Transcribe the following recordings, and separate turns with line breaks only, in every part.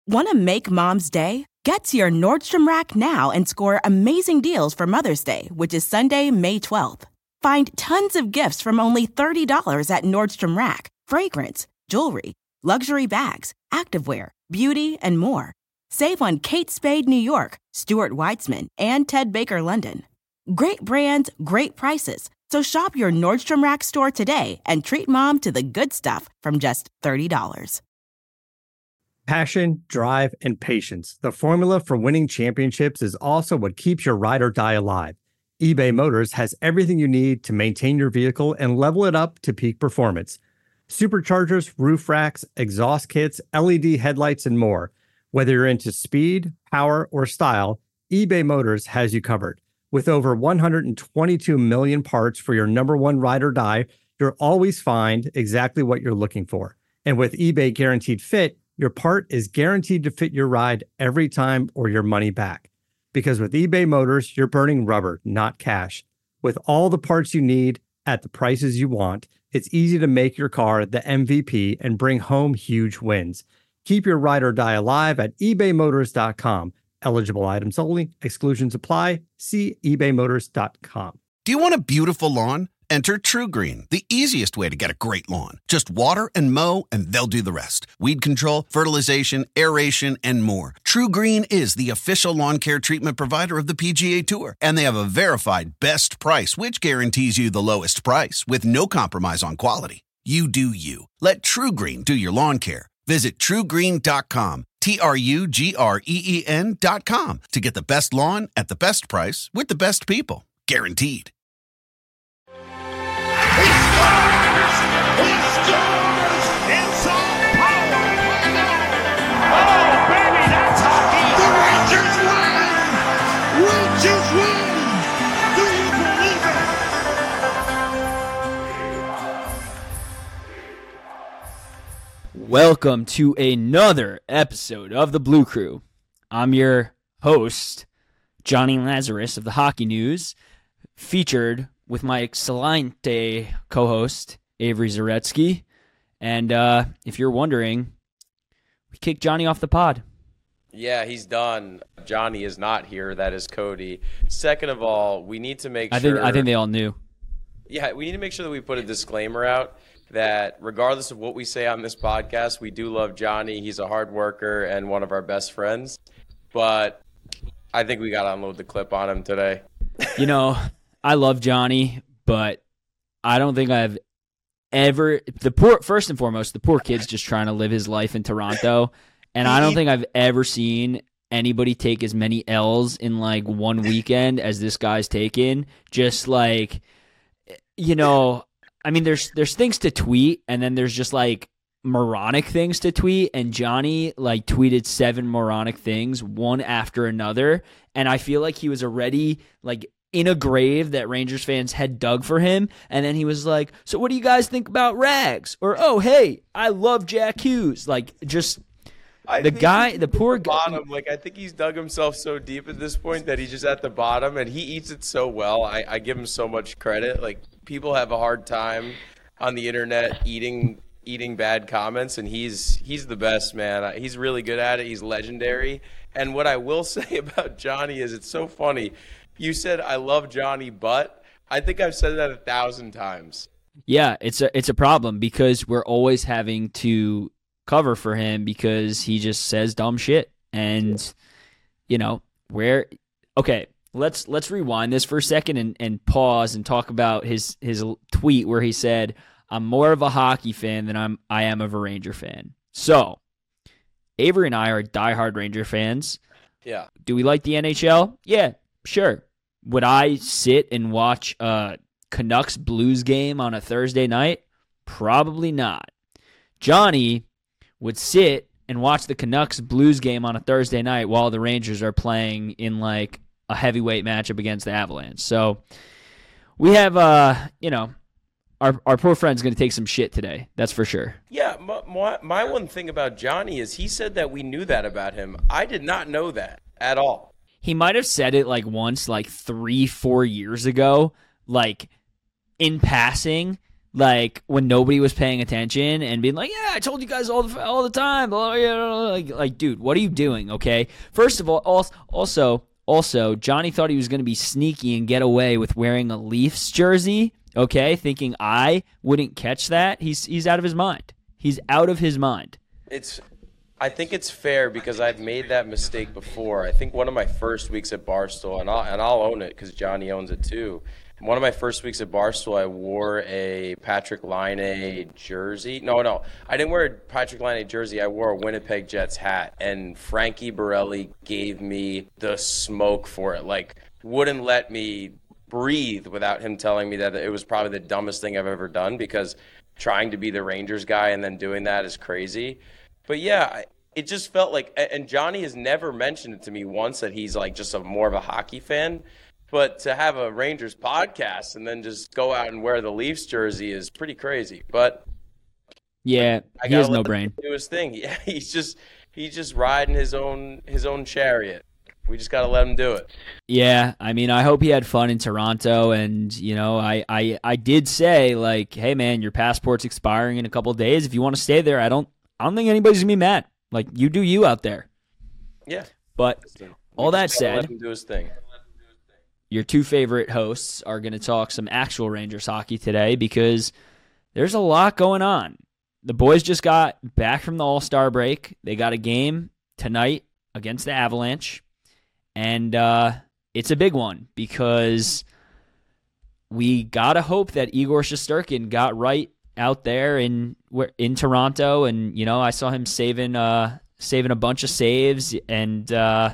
Want to make Mom's day? Get to your Nordstrom Rack now and score amazing deals for Mother's Day, which is Sunday, May 12th. Find tons of gifts from only $30 at Nordstrom Rack. Fragrance, jewelry, luxury bags, activewear, beauty, and more. Save on Kate Spade New York, Stuart Weitzman, and Ted Baker London. Great brands, great prices. So shop your Nordstrom Rack store today and treat Mom to the good stuff from just $30.
Passion, drive, and patience. The formula for winning championships is also what keeps your ride or die alive. eBay Motors has everything you need to maintain your vehicle and level it up to peak performance. Superchargers, roof racks, exhaust kits, LED headlights, and more. Whether you're into speed, power, or style, eBay Motors has you covered. With over 122 million parts for your number one ride or die, you'll always find exactly what you're looking for. And with eBay Guaranteed Fit, your part is guaranteed to fit your ride every time or your money back. Because with eBay Motors, you're burning rubber, not cash. With all the parts you need at the prices you want, it's easy to make your car the MVP and bring home huge wins. Keep your ride or die alive at ebaymotors.com. Eligible items only. Exclusions apply. See ebaymotors.com.
Do you want a beautiful lawn? Enter TruGreen, the easiest way to get a great lawn. Just water and mow, and they'll do the rest. Weed control, fertilization, aeration, and more. TruGreen is the official lawn care treatment provider of the PGA Tour, and they have a verified best price, which guarantees you the lowest price with no compromise on quality. You do you. Let TruGreen do your lawn care. Visit TruGreen.com, TruGreen.com, to get the best lawn at the best price with the best people. Guaranteed.
He scores! It's all power! Oh, baby, that's hockey! The Rangers win! Rangers win! Do you believe it?
Welcome to another episode of The Blue Crew. I'm your host, Johnny Lazarus of the Hockey News, featured with my excellent co-host, Avery Zaretsky. And if you're wondering, we kicked Johnny off the pod.
Yeah, he's done. Johnny is not here. That is Cody. Second of all, we need to make sure...
I think they all knew.
Yeah, we need to make sure that we put a disclaimer out that regardless of what we say on this podcast, we do love Johnny. He's a hard worker and one of our best friends. But I think we got to unload the clip on him today.
You know... I love Johnny, but I don't think I've ever first and foremost, the poor kid's just trying to live his life in Toronto, and I don't think I've ever seen anybody take as many L's in like one weekend as this guy's taken. Just like, you know, I mean, there's things to tweet, and then there's just like moronic things to tweet, and Johnny like tweeted 7 moronic things one after another, and I feel like he was already like in a grave that Rangers fans had dug for him, and then he was like, so what do you guys think about Rags? Or, oh, hey, I love Jack Hughes. Like, just the poor guy.
Bottom, like, I think he's dug himself so deep at this point that he's just at the bottom, and he eats it so well. I give him so much credit. Like, people have a hard time on the internet eating bad comments, and he's the best, man. He's really good at it. He's legendary. And what I will say about Johnny is it's so funny. You said, I love Johnny, but I think I've said that 1,000 times.
Yeah, it's a problem because we're always having to cover for him because he just says dumb shit. And, you know, okay, let's rewind this for a second and pause and talk about his tweet where he said, I'm more of a hockey fan than I am of a Ranger fan. So, Avery and I are diehard Ranger fans.
Yeah.
Do we like the NHL? Yeah. Sure. Would I sit and watch a Canucks Blues game on a Thursday night? Probably not. Johnny would sit and watch the Canucks Blues game on a Thursday night while the Rangers are playing in like a heavyweight matchup against the Avalanche. So we have, our poor friend's going to take some shit today. That's for sure.
Yeah. My one thing about Johnny is he said that we knew that about him. I did not know that at all.
He might have said it like once, like 3-4 years ago, like in passing, like when nobody was paying attention and being like, yeah, I told you guys all the time. Like, dude, what are you doing? Okay. First of all, also, Johnny thought he was going to be sneaky and get away with wearing a Leafs jersey. Okay. Thinking I wouldn't catch that. He's out of his mind. He's out of his mind.
I think it's fair because I've made that mistake before. I think one of my first weeks at Barstool, and I'll own it because Johnny owns it too. One of my first weeks at Barstool, I wore a Patrick Laine jersey. No, I didn't wear a Patrick Laine jersey. I wore a Winnipeg Jets hat, and Frankie Borelli gave me the smoke for it. Like, wouldn't let me breathe without him telling me that it was probably the dumbest thing I've ever done, because trying to be the Rangers guy and then doing that is crazy. But yeah, it just felt like, and Johnny has never mentioned it to me once that he's like just more of a hockey fan. But to have a Rangers podcast and then just go out and wear the Leafs jersey is pretty crazy. But
yeah, he has no brain.
Do his thing. Yeah, he's just riding his own chariot. We just got to let him do it.
Yeah, I mean, I hope he had fun in Toronto, and you know, I did say, like, hey man, your passport's expiring in a couple of days. If you want to stay there, I don't think anybody's gonna be mad. Like, you do you out there.
Yeah.
But all that said,
let him do his thing.
Your two favorite hosts are going to talk some actual Rangers hockey today because there's a lot going on. The boys just got back from the All-Star break. They got a game tonight against the Avalanche, and it's a big one because we got to hope that Igor Shesterkin got right out there in Toronto, and you know, I saw him saving a bunch of saves, and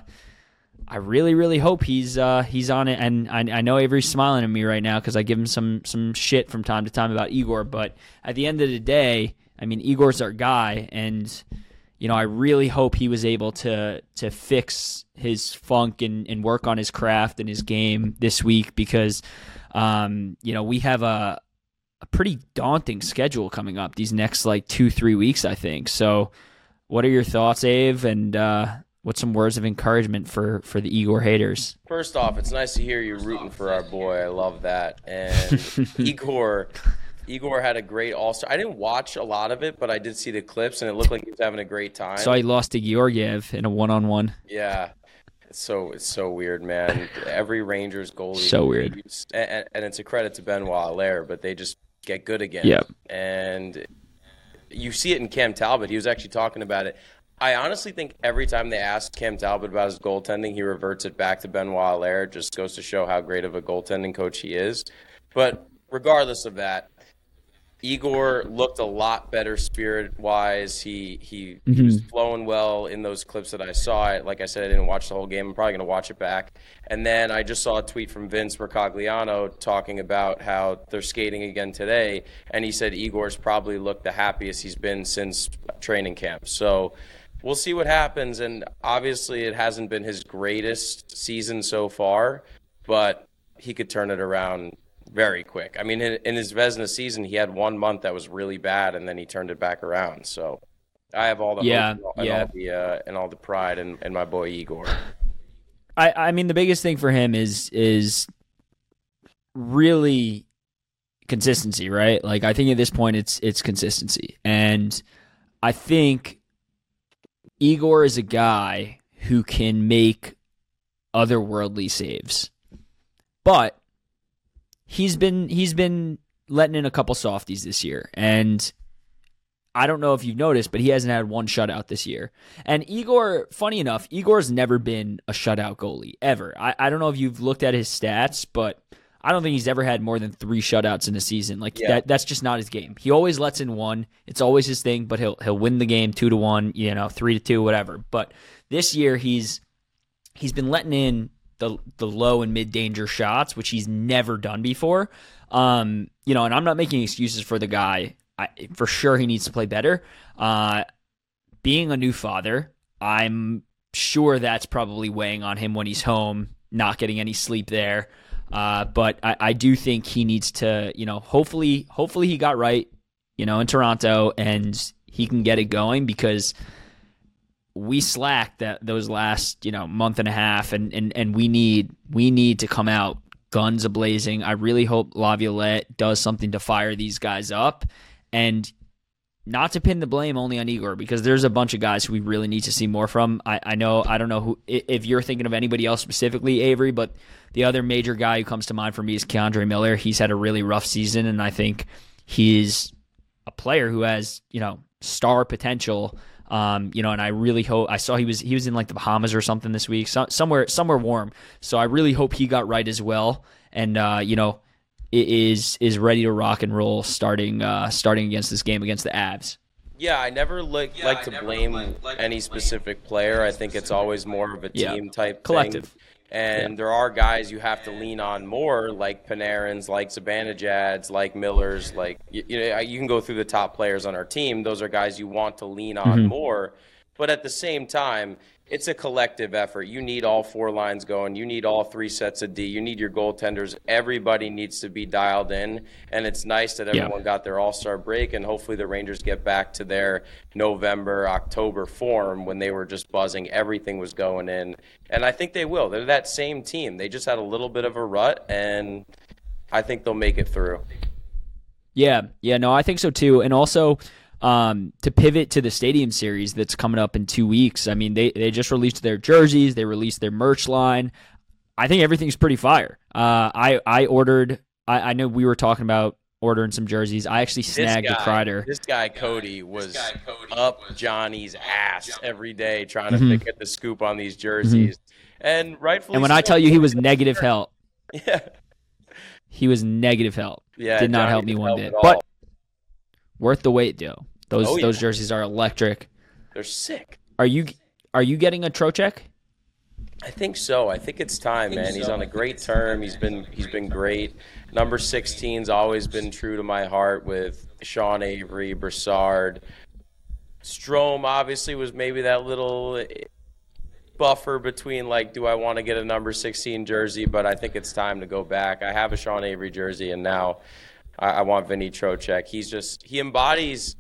I really, really hope he's on it. And I know Avery's smiling at me right now because I give him some shit from time to time about Igor. But at the end of the day, I mean, Igor's our guy, and you know, I really hope he was able to fix his funk and work on his craft and his game this week because you know, we have a pretty daunting schedule coming up these next like 2-3 weeks, I think. So, what are your thoughts, Ave? And what's some words of encouragement for the Igor haters?
First off, it's nice to hear you rooting for our boy. I love that. And Igor had a great All-Star. I didn't watch a lot of it, but I did see the clips, and it looked like he was having a great time.
So he lost to Georgiev in a one-on-one.
Yeah. It's so weird, man. Every Rangers goalie.
So weird.
And it's a credit to Benoit Allaire, but they just get good again.
Yep.
And you see it in Cam Talbot. He was actually talking about it. I honestly think every time they ask Cam Talbot about his goaltending, he reverts it back to Benoit Allaire. It just goes to show how great of a goaltending coach he is. But regardless of that, Igor looked a lot better spirit-wise. He was flowing well in those clips that I saw. Like I said, I didn't watch the whole game. I'm probably going to watch it back. And then I just saw a tweet from Vince Mercogliano talking about how they're skating again today, and he said Igor's probably looked the happiest he's been since training camp. So we'll see what happens, and obviously it hasn't been his greatest season so far, but he could turn it around very quick. I mean, in his Vezina season, he had 1 month that was really bad, and then he turned it back around. So I have all the hope and all the pride in my boy Igor.
I mean, the biggest thing for him is really consistency, right? Like, I think at this point it's consistency, and I think Igor is a guy who can make otherworldly saves, but he's been letting in a couple softies this year, and I don't know if you've noticed, but he hasn't had one shutout this year. And Igor, funny enough, Igor's never been a shutout goalie, ever. I don't know if you've looked at his stats, but I don't think he's ever had more than 3 shutouts in a season. Like, that's just not his game. He always lets in one. It's always his thing, but he'll win the game 2-1, 3-2, whatever. But this year he's been letting in the low and mid danger shots, which he's never done before. And I'm not making excuses for the guy. For sure he needs to play better. Being a new father, I'm sure that's probably weighing on him when he's home, not getting any sleep there. But I do think he needs to, hopefully he got right, in Toronto, and he can get it going, because we slacked those last, month and a half, and we need to come out guns a-blazing. I really hope Laviolette does something to fire these guys up. And not to pin the blame only on Igor, because there's a bunch of guys who we really need to see more from. I don't know who, if you're thinking of anybody else specifically, Avery, but the other major guy who comes to mind for me is Keandre Miller. He's had a really rough season, and I think he's a player who has, star potential. And I really hope, I saw he was in like the Bahamas or something this week, somewhere warm. So I really hope he got right as well. And, is ready to rock and roll starting against this game against the Avs.
Yeah, I never like to blame any specific player. I think it's always more of a team type
collective
thing. And there are guys you have to lean on more, like Panarins, like Zibanejads, like Millers, like you can go through the top players on our team. Those are guys you want to lean on more. But at the same time, it's a collective effort. You need all four lines going. You need all three sets of D. You need your goaltenders. Everybody needs to be dialed in. And it's nice that everyone got their all-star break, and hopefully the Rangers get back to their November, October form when they were just buzzing. Everything was going in. And I think they will. They're that same team. They just had a little bit of a rut, and I think they'll make it through.
Yeah, no, I think so too. And also, to pivot to the Stadium Series that's coming up in 2 weeks, I mean, they just released their jerseys, they released their merch line. I think everything's pretty fire. I ordered, I know we were talking about ordering some jerseys. I actually snagged a Kreider.
This guy, Cody, was up Johnny's ass every day trying to get the scoop on these jerseys. And rightfully
And when I tell you he was negative help.
Yeah.
He was negative help.
Yeah,
did not
Johnny
help me
didn't
one
help
bit.
at all.
But worth the wait, though. Those
yeah.
jerseys are electric.
They're sick.
Are you getting a Trocheck?
I think so. I think it's time, man. He's on a great term. He's been great. Number 16's always been true to my heart with Sean Avery, Brassard. Strome obviously was maybe that little buffer between, like, do I want to get a number 16 jersey, but I think it's time to go back. I have a Sean Avery jersey, and now I want Vinny Trocheck. He embodies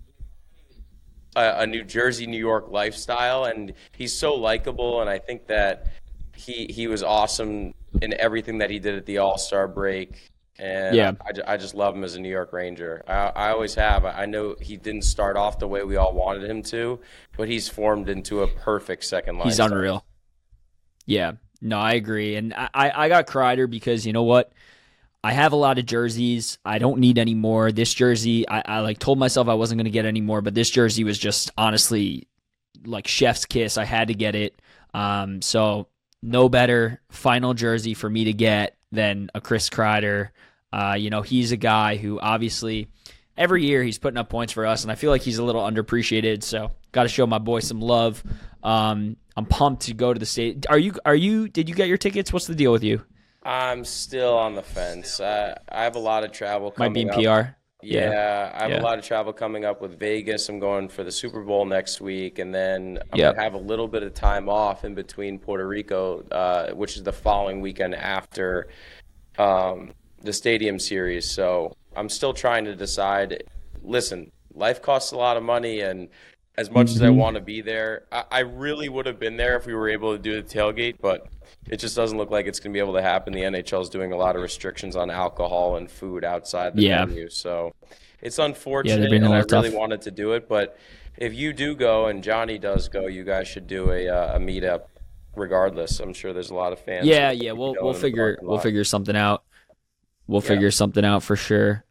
a New Jersey, New York lifestyle, and he's so likable, and I think that he was awesome in everything that he did at the All-Star break, and
yeah.
I just love him as a New York Ranger. I always have. I know he didn't start off the way we all wanted him to, but he's formed into a perfect second line.
He's unreal. Yeah, no, I agree, and I got Kreider because you know what? I have a lot of jerseys. I don't need any more. This jersey, I like told myself I wasn't going to get any more, but this jersey was just honestly like chef's kiss. I had to get it. So no better final jersey for me to get than a Chris Kreider. He's a guy who obviously every year he's putting up points for us, and I feel like he's a little underappreciated. So got to show my boy some love. I'm pumped to go to the state. Did you get your tickets? What's the deal with you?
I'm still on the fence. I have a lot of travel coming
Might be in
up.
PR.
Yeah, I have a lot of travel coming up with Vegas. I'm going for the Super Bowl next week, and then I'm going to have a little bit of time off in between Puerto Rico, which is the following weekend after the Stadium Series. So I'm still trying to decide. Listen, life costs a lot of money, and as much as I want to be there, I really would have been there if we were able to do the tailgate, but it just doesn't look like it's going to be able to happen. The NHL is doing a lot of restrictions on alcohol and food outside the venue, so it's unfortunate, and I really wanted to do it. But if you do go and Johnny does go, you guys should do a meetup regardless. I'm sure there's a lot of fans.
Yeah, we'll figure something out. We'll figure something out for sure.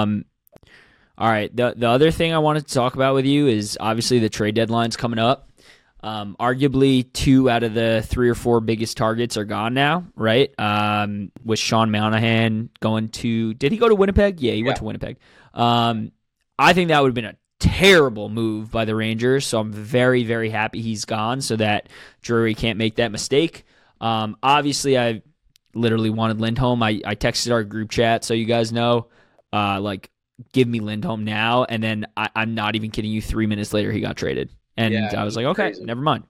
All right, the other thing I wanted to talk about with you is obviously the trade deadline's coming up. Arguably 2 out of the 3 or 4 biggest targets are gone now, right? With Sean Monahan going to – did he go to Winnipeg? Yeah, he went to Winnipeg. I think that would have been a terrible move by the Rangers, so I'm very, very happy he's gone so that Drury can't make that mistake. Obviously, I literally wanted Lindholm. I texted our group chat so you guys know, give me Lindholm now, and then I'm not even kidding you, 3 minutes later he got traded. And I was like, okay, never mind.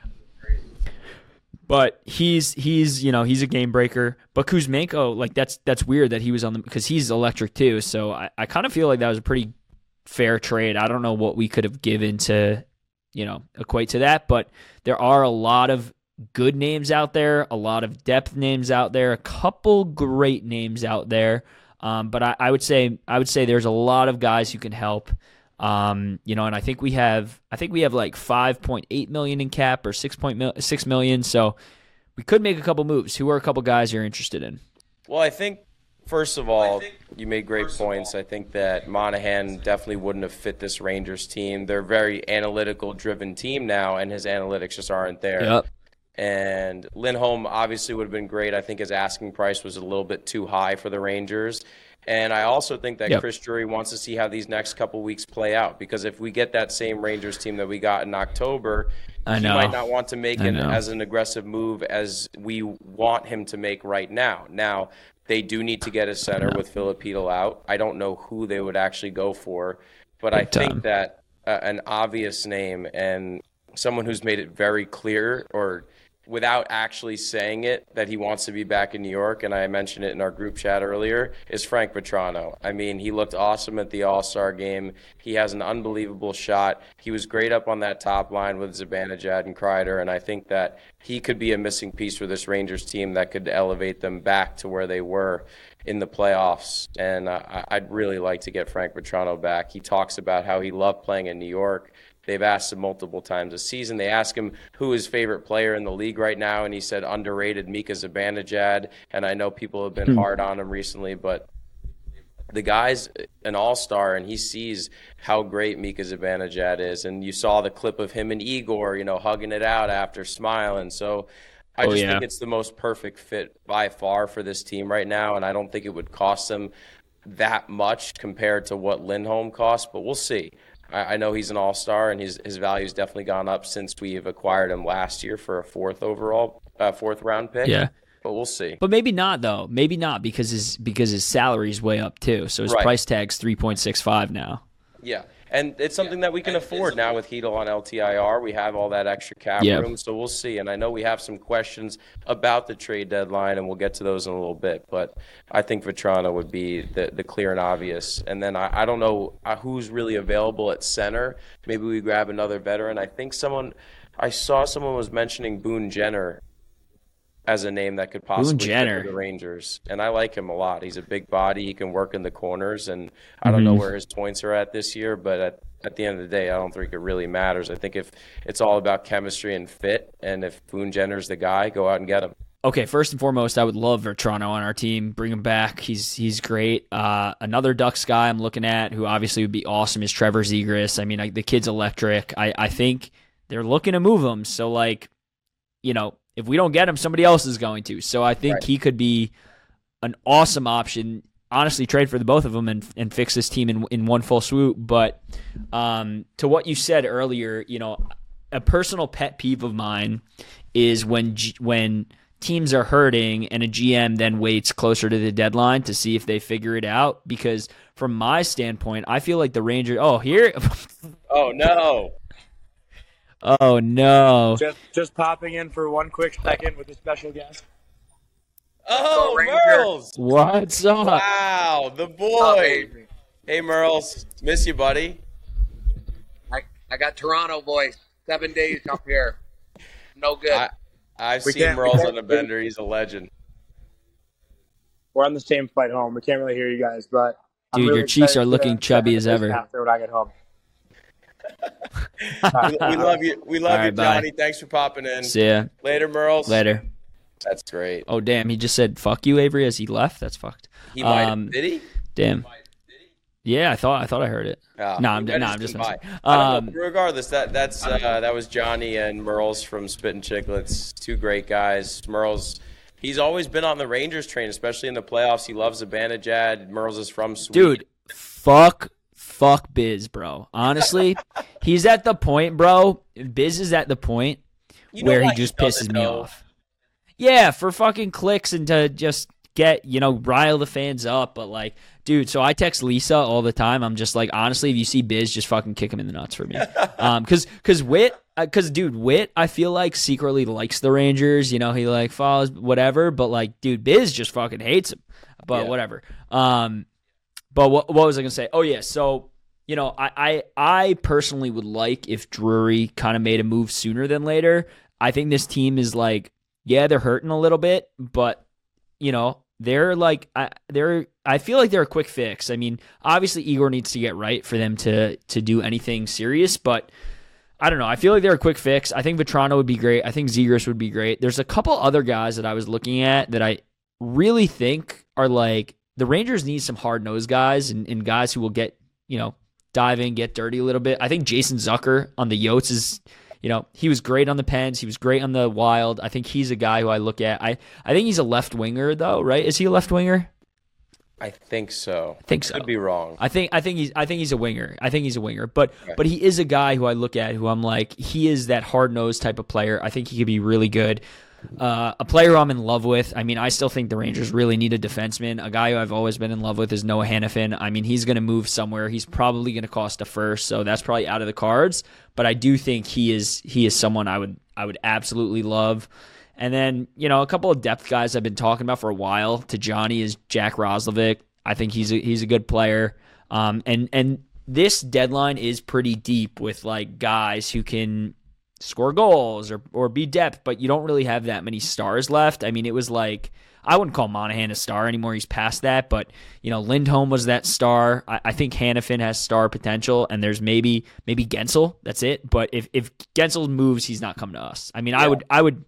But he's a game breaker. But Kuzmenko, that's weird that he was on them because he's electric too. So I kind of feel like that was a pretty fair trade. I don't know what we could have given to, equate to that. But there are a lot of good names out there, a lot of depth names out there, a couple great names out there. But I would say there's a lot of guys who can help. And I think we have like 5.8 million in cap or 6 million. So we could make a couple moves. Who are a couple guys you're interested in?
Well, I think, first of all, you made great points. I think that Monahan definitely wouldn't have fit this Rangers team. They're a very analytical-driven team now, and his analytics just aren't there.
Yep.
And Lindholm obviously would have been great. I think his asking price was a little bit too high for the Rangers. And I also think that Chris Drury wants to see how these next couple weeks play out, because if we get that same Rangers team that we got in October, he might not want to make it as an aggressive move as we want him to make right now. Now, they do need to get a center with Filipino out. I don't know who they would actually go for, but I think that an obvious name and someone who's made it very clear, or without actually saying it, that he wants to be back in New York, and I mentioned it in our group chat earlier, is Frank Vatrano. I mean, he looked awesome at the All-Star game. He has an unbelievable shot. He was great up on that top line with Zibanejad and Kreider, and I think that he could be a missing piece for this Rangers team that could elevate them back to where they were in the playoffs. And I'd really like to get Frank Vatrano back. He talks about how he loved playing in New York. They've asked him multiple times this season. They asked him who his favorite player in the league right now, and he said underrated Mika Zibanejad. And I know people have been hard on him recently, but the guy's an all-star, and he sees how great Mika Zibanejad is. And you saw the clip of him and Igor, hugging it out after, smiling. So I just think it's the most perfect fit by far for this team right now, and I don't think it would cost them that much compared to what Lindholm cost, but we'll see. I know he's an all-star, and his value's definitely gone up since we have acquired him last year for a fourth round pick.
Yeah,
but we'll see.
But maybe not though. Maybe not because his salary's way up too. So his price tag's 3.65 now.
Yeah, and it's something that we can afford now with Hedel on LTIR. We have all that extra cap room, so we'll see. And I know we have some questions about the trade deadline, and we'll get to those in a little bit. But I think Vatrano would be the clear and obvious. And then I don't know who's really available at center. Maybe we grab another veteran. I saw someone was mentioning Boone Jenner as a name that could possibly fit for the Rangers. And I like him a lot. He's a big body. He can work in the corners. And I don't know where his points are at this year, but at the end of the day, I don't think it really matters. I think if it's all about chemistry and fit, and if Boone Jenner's the guy, go out and get him.
Okay, first and foremost, I would love Vatrano on our team. Bring him back. He's great. Another Ducks guy I'm looking at who obviously would be awesome is Trevor Zegras. I mean, the kid's electric. I think they're looking to move him. So, if we don't get him, somebody else is going to. So I think he could be an awesome option. Honestly, trade for the both of them and fix this team in one full swoop. But to what you said earlier, a personal pet peeve of mine is when teams are hurting and a GM then waits closer to the deadline to see if they figure it out. Because from my standpoint, I feel like the Rangers. Oh, here.
Oh no.
Oh no!
Just popping in for one quick second with a special guest.
Oh, Merles!
What's up?
Wow, the boy. Hey, Merles, miss you, buddy.
I got Toronto voice. 7 days up here. No good.
I've seen Merles on the bender. He's a legend.
We're on the same flight home. We can't really hear you guys, but
dude, your cheeks are looking chubby as ever.
After when I get home.
We love you. We love you, Johnny.
Bye.
Thanks for popping in.
See ya.
Later, Merles.
Later.
That's great.
Oh, damn. He just said, fuck you, Avery, as he left? That's fucked.
He might. Did he?
Damn. Yeah, I thought I heard it. No, I'm just
regardless, that was Johnny and Merles from Spit and Chicklets. Two great guys. Merles, he's always been on the Rangers train, especially in the playoffs. He loves Zibanejad. Merles is from Sweden.
Dude, fuck Biz, bro. Honestly, he's at the point, bro. Biz is at the point where he just pisses me off. Yeah, for fucking clicks and to just get, rile the fans up. But, dude, so I text Lisa all the time. I'm just like, honestly, if you see Biz, just fucking kick him in the nuts for me. Because Witt, I feel like secretly likes the Rangers. He follows whatever. But, dude, Biz just fucking hates him. But whatever. But what was I going to say? Oh, yeah. So, I personally would like if Drury kind of made a move sooner than later. I think this team is like, yeah, they're hurting a little bit, but they're like, I feel like they're a quick fix. I mean, obviously Igor needs to get right for them to do anything serious, but I don't know. I feel like they're a quick fix. I think Vetrano would be great. I think Zegras would be great. There's a couple other guys that I was looking at that I really think are like, the Rangers need some hard-nosed guys and guys who will get, dive in, get dirty a little bit. I think Jason Zucker on the Yotes is, he was great on the Pens. He was great on the Wild. I think he's a guy who I look at. I think he's a left winger though, right? Is he a left winger?
I think so.
I think so.
Could be wrong.
I think he's a winger. But he is a guy who I look at who I'm like, he is that hard-nosed type of player. I think he could be really good. A player I'm in love with. I mean, I still think the Rangers really need a defenseman. A guy who I've always been in love with is Noah Hannafin. I mean, he's going to move somewhere. He's probably going to cost a first, so that's probably out of the cards. But I do think he is someone I would absolutely love. And then, a couple of depth guys I've been talking about for a while to Johnny is Jack Roslovic. I think he's a good player. And this deadline is pretty deep with like guys who can score goals or be depth, but you don't really have that many stars left. I mean, it was like, I wouldn't call Monahan a star anymore. He's past that, but Lindholm was that star. I think Hannafin has star potential, and there's maybe Gensel. That's it. But if Gensel moves, he's not coming to us. I mean, yeah. I would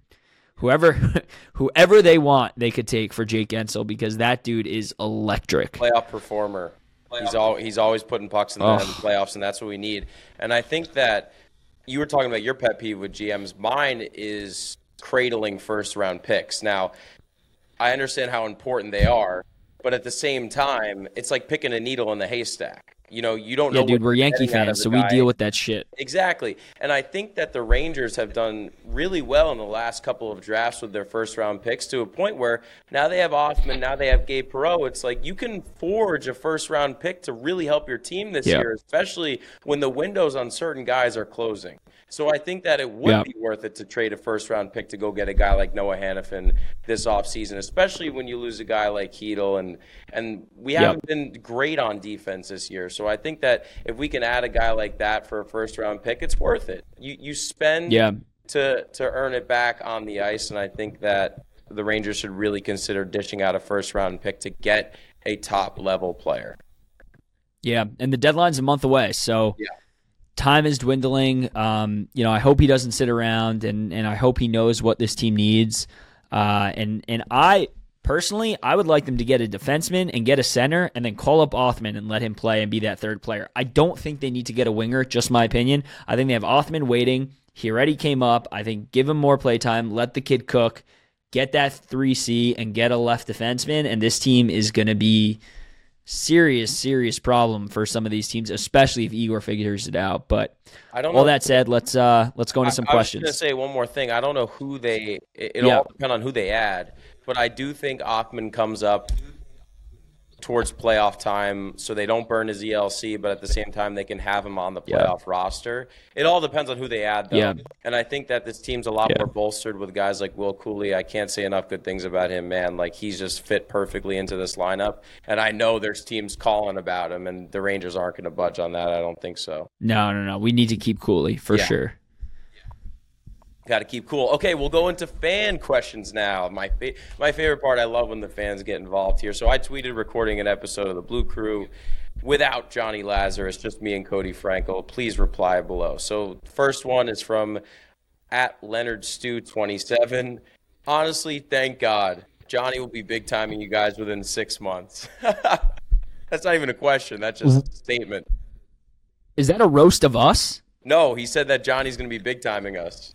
whoever they want, they could take for Jake Gensel because that dude is electric.
Playoff performer. He's always putting pucks in the net in the playoffs, and that's what we need. And I think that you were talking about your pet peeve with GMs. Mine is cradling first-round picks. Now, I understand how important they are, but at the same time, it's like picking a needle in the haystack. You don't know.
Yeah, dude, we're Yankee fans, so we deal with that shit.
Exactly. And I think that the Rangers have done really well in the last couple of drafts with their first-round picks to a point where now they have Offman, now they have Gabe Perreault. It's like you can forge a first-round pick to really help your team this year, especially when the windows on certain guys are closing. So I think that it would be worth it to trade a first-round pick to go get a guy like Noah Hannafin this offseason, especially when you lose a guy like Hedl. And we haven't been great on defense this year. So I think that if we can add a guy like that for a first-round pick, it's worth it. You spend to earn it back on the ice, and I think that the Rangers should really consider dishing out a first-round pick to get a top-level player.
Yeah, and the deadline's a month away, so time is dwindling. I hope he doesn't sit around, and I hope he knows what this team needs. And I personally, I would like them to get a defenseman and get a center, and then call up Othman and let him play and be that third player. I don't think they need to get a winger, just my opinion. I think they have Othman waiting. He already came up. I think give him more play time, let the kid cook, get that 3C, and get a left defenseman, and this team is going to be serious problem for some of these teams, especially if Igor figures it out. But all that said, let's go into some questions.
I was going to say one more thing. I don't know who it'll all depend on who they add, but I do think Othman comes up towards playoff time so they don't burn his ELC, but at the same time they can have him on the playoff roster. It all depends on who they add, though. Yeah. And I think that this team's a lot more bolstered with guys like Will Cooley. I can't say enough good things about him, man. Like, he's just fit perfectly into this lineup. And I know there's teams calling about him, and the Rangers aren't going to budge on that. I don't think so.
No. We need to keep Cooley for sure.
Got to keep cool. Okay, we'll go into fan questions now. My favorite part, I love when the fans get involved here. So I tweeted recording an episode of the Blue Crew without Johnny Lazarus, just me and Cody Frankel. Please reply below. So first one is from @LeonardStew27. Honestly, thank God. Johnny will be big-timing you guys within 6 months. That's not even a question. That's just a statement.
Is that a roast of us?
No, he said that Johnny's going to be big-timing us.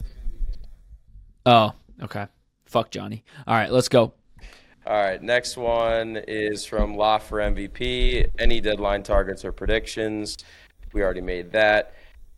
Oh, okay. Fuck Johnny. All right, let's go.
All right, next one is from La for MVP. Any deadline targets or predictions? We already made that.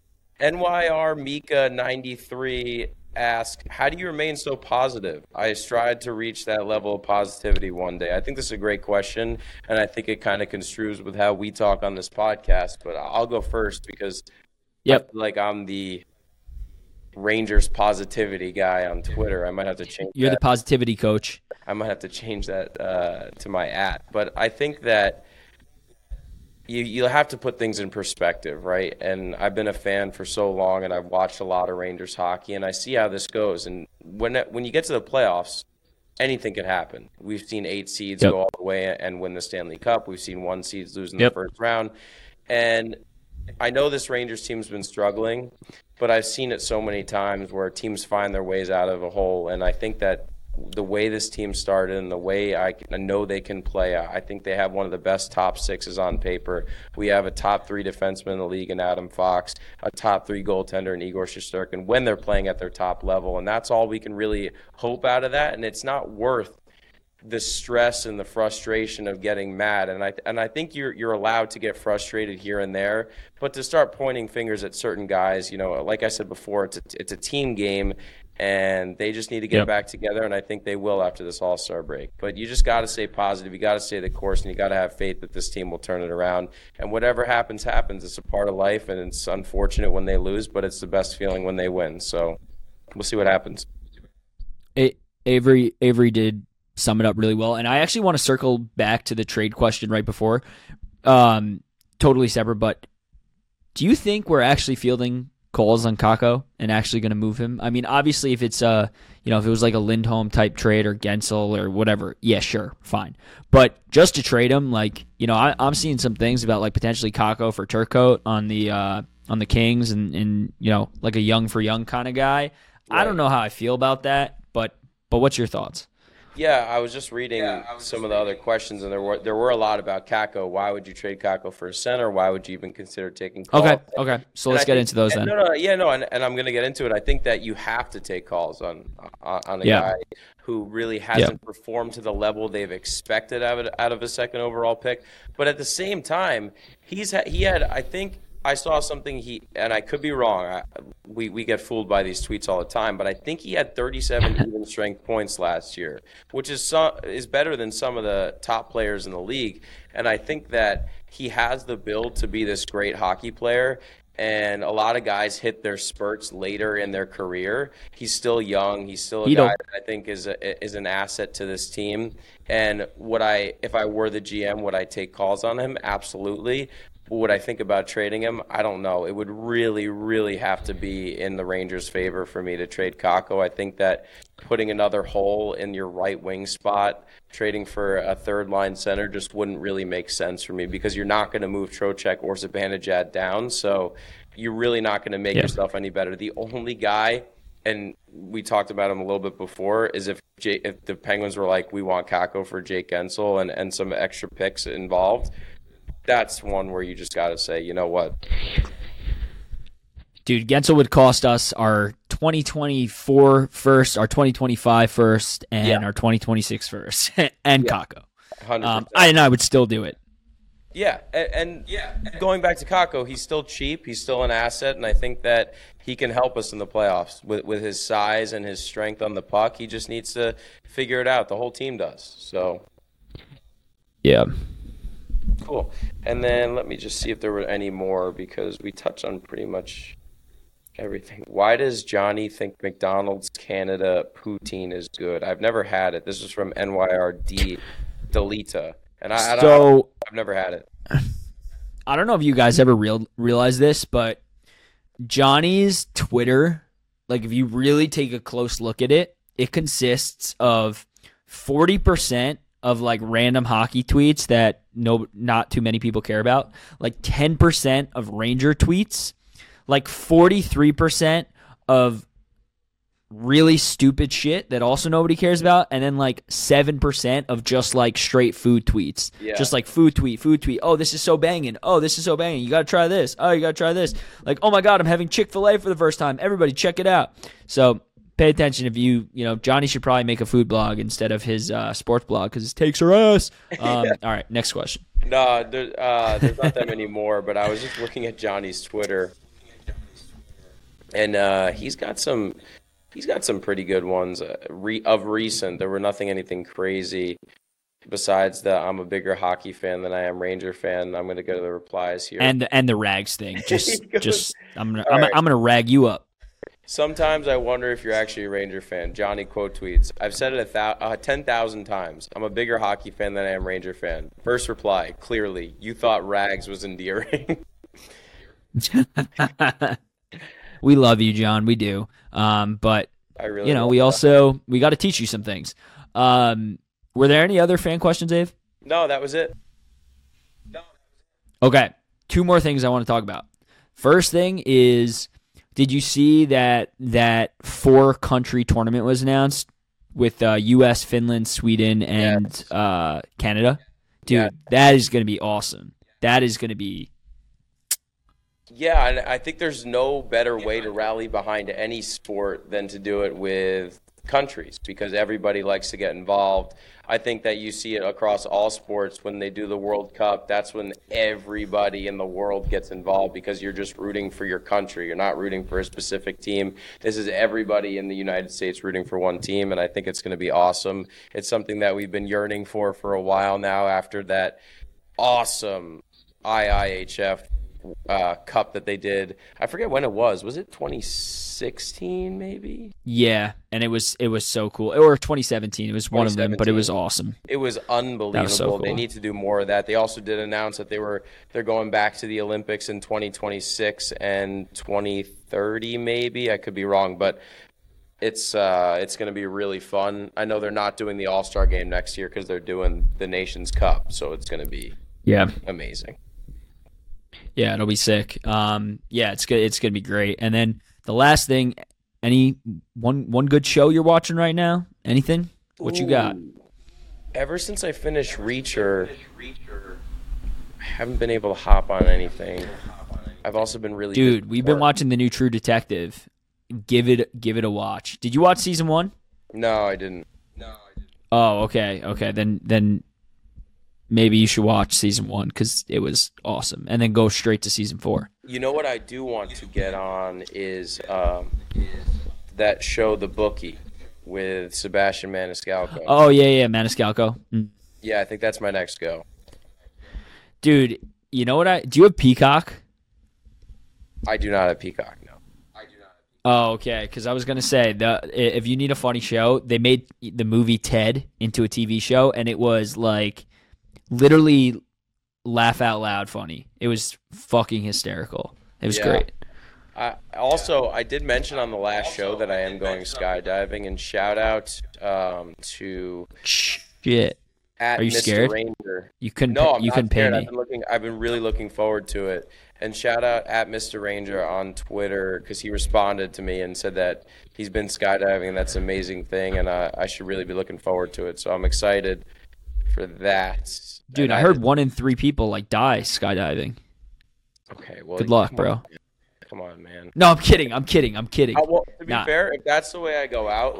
NYR Mika 93 asks, how do you remain so positive? I strive to reach that level of positivity one day. I think this is a great question, and I think it kind of construes with how we talk on this podcast, but I'll go first because I feel like I'm the Rangers positivity guy on Twitter. I might have to change
You're the positivity coach.
I might have to change that to my @. But I think that you have to put things in perspective, right? And I've been a fan for so long, and I've watched a lot of Rangers hockey, and I see how this goes. And when you get to the playoffs, anything can happen. We've seen 8 seeds go all the way and win the Stanley Cup. We've seen 1 seeds lose in the first round. And I know this Rangers team's been struggling, but I've seen it so many times where teams find their ways out of a hole. And I think that the way this team started and the way I know they can play, I think they have one of the best top 6s on paper. We have a top 3 defenseman in the league in Adam Fox, a top 3 goaltender in Igor Shesterkin when they're playing at their top level. And that's all we can really hope out of that. And it's not worth the stress and the frustration of getting mad. And I think you're allowed to get frustrated here and there, but to start pointing fingers at certain guys, like I said before, it's a team game. And they just need to get back together, and I think they will after this All-Star break. But you just got to stay positive. You got to stay the course, and you got to have faith that this team will turn it around. And whatever happens, happens. It's a part of life, and it's unfortunate when they lose, but it's the best feeling when they win. So we'll see what happens.
Avery did sum it up really well, and I actually want to circle back to the trade question right before. Totally separate, but do you think we're actually fielding calls on Kakko and actually going to move him? I mean, obviously, if it's if it was like a Lindholm type trade or Gensel or whatever, yeah, sure, fine. But just to trade him, like, I'm seeing some things about like potentially Kakko for Turcotte on the Kings and like a young for young kind of guy. Right. I don't know how I feel about that, but what's your thoughts?
Yeah, I was just reading some of the other questions, and there were a lot about Kakko. Why would you trade Kakko for a center? Why would you even consider taking calls?
Okay. So let's get into those then.
No, and I'm going to get into it. I think that you have to take calls on a guy who really hasn't performed to the level they've expected out of a second overall pick. But at the same time, he had I think I saw something and I could be wrong. We get fooled by these tweets all the time, but I think he had 37 even strength points last year, which is better than some of the top players in the league. And I think that he has the build to be this great hockey player. And a lot of guys hit their spurts later in their career. He's still young. He's still a guy that I think is an asset to this team. And if I were the GM, would I take calls on him? Absolutely. Would I think about trading him? I don't know. It would really, really have to be in the Rangers' favor for me to trade Kakko. I think that putting another hole in your right wing spot, trading for a third-line center just wouldn't really make sense for me because you're not going to move Trocheck or Zibanejad down, so you're really not going to make yourself any better. The only guy, and we talked about him a little bit before, is if the Penguins were like, we want Kakko for Jake Gensel and some extra picks involved, that's one where you just got to say, you know what?
Dude, Gensel would cost us our 2024 first, our 2025 first, and our 2026 first, and Kakko. 100%. I would still do it.
Yeah, and going back to Kakko, he's still cheap. He's still an asset, and I think that he can help us in the playoffs with his size and his strength on the puck. He just needs to figure it out. The whole team does. So,
yeah.
Cool. And then let me just see if there were any more because we touched on pretty much everything. Why does Johnny think McDonald's Canada poutine is good? I've never had it. This is from NYRD Delita. And I've never had it.
I don't know if you guys ever realize this, but Johnny's Twitter, like if you really take a close look at it, it consists of 40% of like random hockey tweets that not too many people care about, like 10% of Ranger tweets, like 43% of really stupid shit that also nobody cares about, and then like 7% of just like straight food tweets. Just like food tweet. Oh, this is so banging. Oh, this is so banging. You got to try this. Oh, you got to try this. Like, oh my God, I'm having Chick-fil-A for the first time. Everybody check it out. So pay attention if Johnny should probably make a food blog instead of his sports blog because his takes are ass. All right, next question.
No, there's not that many more, but I was just looking at Johnny's Twitter, and he's got some pretty good ones of recent. There were anything crazy besides that. I'm a bigger hockey fan than I am Ranger fan. I'm going to go to the replies here.
And the rags thing. I'm gonna rag you up.
Sometimes I wonder if you're actually a Ranger fan. Johnny quote tweets, I've said it 10,000 times. I'm a bigger hockey fan than I am Ranger fan. First reply, clearly, you thought Rags was endearing.
We love you, John. We do. But,
I really
we got to teach you some things. Were there any other fan questions, Dave?
No, that was it.
Okay. 2 more things I want to talk about. First thing is, did you see that 4-country tournament was announced with U.S., Finland, Sweden, and Canada? Dude, that is going to be awesome. That is going to be...
Yeah, and I think there's no better way to rally behind any sport than to do it with countries, because everybody likes to get involved. I think that you see it across all sports when they do the World Cup. That's when everybody in the world gets involved, because you're just rooting for your country. You're not rooting for a specific team. This is everybody in the United States rooting for one team, and I think it's going to be awesome. It's something that we've been yearning for a while now after that awesome IIHF Cup that they did. I forget when it was. Was it 2016 maybe?
Yeah, and it was so cool. Or 2017. It was one of them, but it was awesome.
It was unbelievable.
That was so cool.
They need to do more of that. They also did announce that they're going back to the Olympics in 2026 and 2030 maybe. I could be wrong, but it's going to be really fun. I know they're not doing the All-Star game next year because they're doing the Nations Cup, so it's going to be amazing.
Yeah, it'll be sick. It's good. It's gonna be great. And then the last thing, any one good show you're watching right now? Anything? What you got?
Ever since I finished Reacher, I haven't been able to hop on anything. I've also been really
Dude, we've been watching the new True Detective. Give it a watch. Did you watch season 1?
No, I didn't.
Oh, okay. Then maybe you should watch season 1 because it was awesome, and then go straight to season 4.
You know what I do want to get on is that show, The Bookie, with Sebastian Maniscalco.
Oh yeah, Maniscalco.
Yeah, I think that's my next go.
Dude, you know what? Do you have Peacock?
I do not have Peacock. No.
Oh, okay. Because I was gonna say if you need a funny show, they made the movie Ted into a TV show, and it was like literally laugh out loud funny. It was fucking hysterical. It was great.
I did mention on the last show that I am going skydiving, and shout out to
shit. Are you
Mr.
scared?
Ranger.
You couldn't.
No, I'm
you
not
couldn't pay
scared.
me.
I've been really looking forward to it. And shout out at Mr. Ranger on Twitter, because he responded to me and said that he's been skydiving, and that's an amazing thing, and I should really be looking forward to it. So I'm excited for that.
Dude, I heard 1 in 3 people die skydiving.
Okay, well,
good luck, bro.
Come on, man.
No, I'm kidding. To
be fair, if that's the way I go out,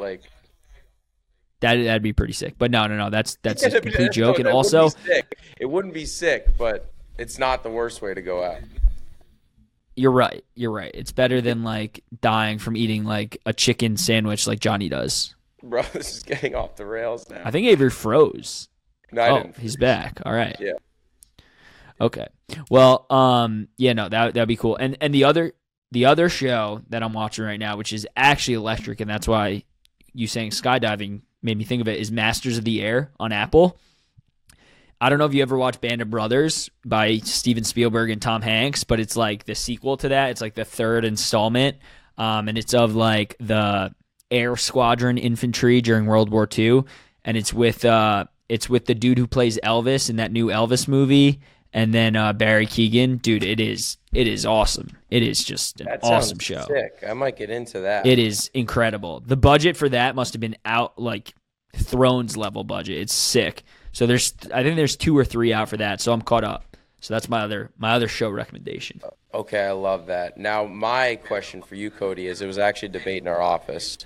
that'd be pretty sick. But no, that's a complete joke. And also,
it wouldn't be sick, but it's not the worst way to go out.
You're right. It's better than dying from eating a chicken sandwich like Johnny does.
Bro, this is getting off the rails now.
I think Avery froze.
No, I didn't.
He's back. All right.
Yeah.
Okay. Well, that'd be cool. And the other show that I'm watching right now, which is actually electric, and that's why you saying skydiving made me think of it, is Masters of the Air on Apple. I don't know if you ever watched Band of Brothers by Steven Spielberg and Tom Hanks, but it's the sequel to that. It's the 3rd installment, and it's of the Air Squadron infantry during World War II, and it's with the dude who plays Elvis in that new Elvis movie, and then Barry Keoghan. Dude, it is awesome. It is just an awesome show.
Sick. I might get into that.
It is incredible. The budget for that must have been out Thrones level budget. It's sick. So I think there's 2 or 3 out for that. So I'm caught up. So that's my other show recommendation.
Okay, I love that. Now my question for you, Cody, is it was actually a debate in our office.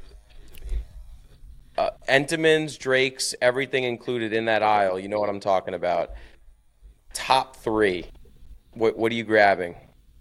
Entenmann's, Drake's, everything included in that aisle. You know what I'm talking about. Top 3. What are you grabbing?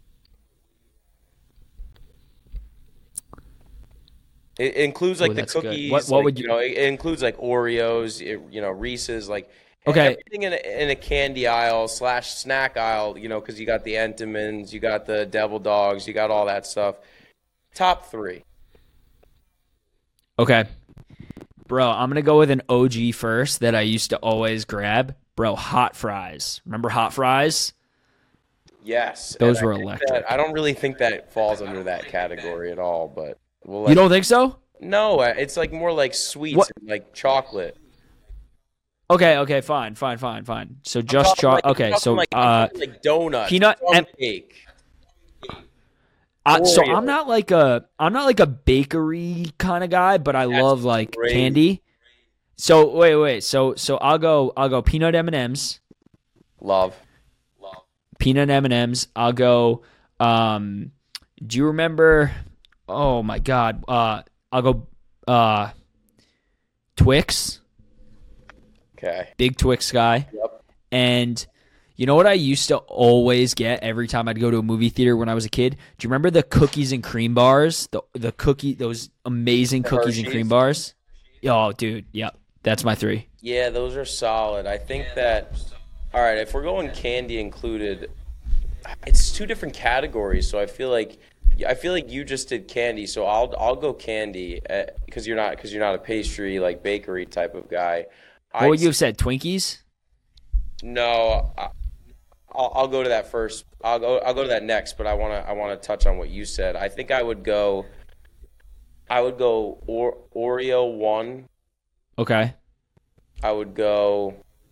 It includes the cookies.
What would you?
It includes Oreos, Reese's,
okay,
everything in a candy aisle / snack aisle. Because you got the Entenmann's, you got the Devil Dogs, you got all that stuff. Top 3.
Okay. Bro, I'm going to go with an OG first that I used to always grab. Bro, hot fries. Remember hot fries?
Yes.
Those
and
were
I think
electric.
I don't really think that falls under that category at all, but
You don't think so?
No, it's like more like sweets,
What?
and like chocolate.
Okay, fine. So just chocolate. Okay, so
like donuts,
peanut and
cake.
So I'm not like a bakery kind of guy, but I love like
great.
candy. So wait. So I'll go peanut M&Ms.
Love.
Peanut M&Ms. I'll go. Do you remember? Oh my God. I'll go. Twix.
Okay.
Big Twix guy.
Yep.
And you know what I used to always get every time I'd go to a movie theater when I was a kid? Do you remember the cookies and cream bars? Those amazing cookies and cream bars? Oh, dude. Yep. That's my 3.
Yeah, those are solid. I think that, all right, if we're going candy included, it's 2 different categories. So I feel like you just did candy. So I'll go candy because you're not a pastry like bakery type of guy.
What would you have said? Twinkies?
No, I'll go to that first. I'll go to that next. But I want to touch on what you said. I think I would go Oreo 1.
Okay. I
would go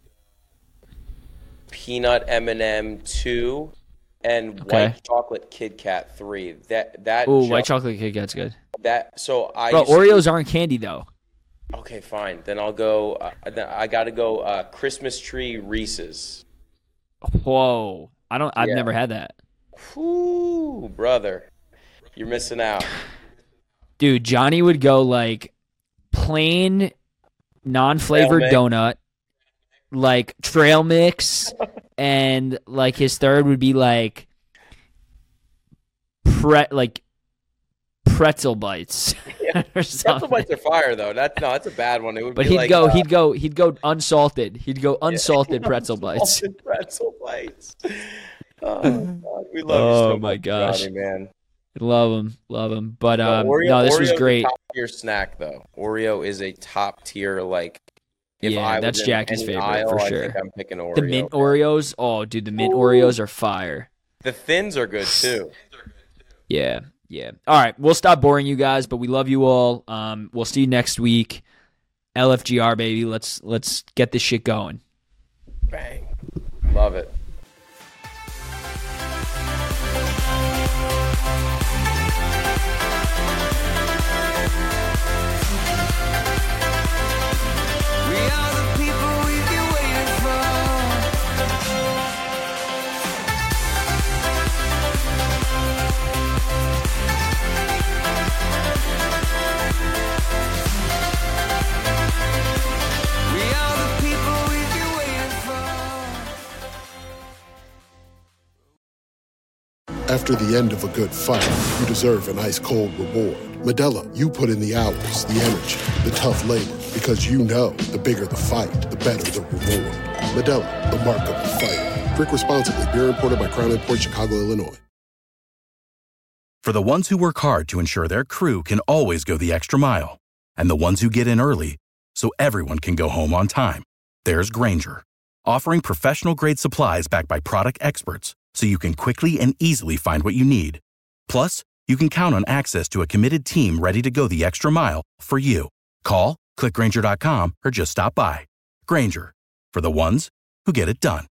peanut M&M 2 and white chocolate Kit Kat 3.
White chocolate Kit Kat's good.
Oreos
aren't candy though.
Okay, fine. Then I'll go. I got to go Christmas tree Reese's.
Whoa! I've never had that.
Whoo, brother, you're missing out.
Dude, Johnny would go like plain, non-flavored donut, like trail mix, and like his third would be like pretzel bites. Or
pretzel bites are fire though. That's a bad one. It would.
But
be
he'd go unsalted. He'd go unsalted pretzel bites.
Pretzel bites. Oh, God. We love you so
my
much,
gosh,
Johnny, man.
Love him. But
Oreo,
this was great.
Top tier snack though. Oreo is a top tier like.
That's Jackie's favorite for sure.
I think I'm picking Oreo.
The mint Oreos. Oh, dude, the mint Oreos are fire.
The Thins are good too.
Yeah. All right, we'll stop boring you guys, but we love you all. We'll see you next week. LFGR, baby. Let's get this shit going.
Bang. Love it.
After the end of a good fight, you deserve an ice-cold reward. Modelo, you put in the hours, the energy, the tough labor, because you know the bigger the fight, the better the reward. Modelo, the mark of the fighter. Drink responsibly. Beer imported by Crown Imports, Chicago, Illinois.
For the ones who work hard to ensure their crew can always go the extra mile, and the ones who get in early so everyone can go home on time, there's Grainger, offering professional-grade supplies backed by product experts, so you can quickly and easily find what you need. Plus, you can count on access to a committed team ready to go the extra mile for you. Call, click Grainger.com, or just stop by. Grainger, for the ones who get it done.